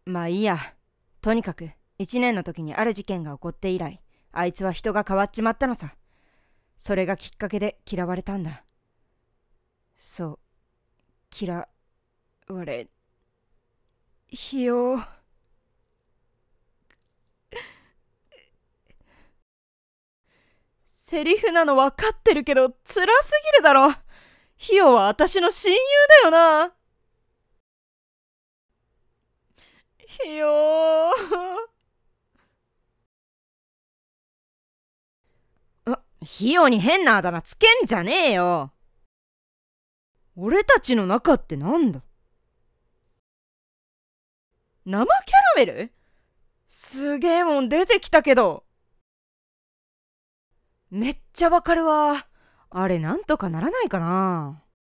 まあいいや。とにかく、1年の時にある事件が起こって以来、あいつは人が変わっちまったのさ。それがきっかけで嫌われたんだ。そう、嫌われ、ひよ。セリフなの分かってるけど、辛すぎるだろ。ひよは私の親友だよな。ひよひよに変なあだ名つけんじゃねえよ。俺たちの仲ってなんだ？生キャラメル？すげえもん出てきたけど。めっちゃわかるわ。あれなんとかならないかな。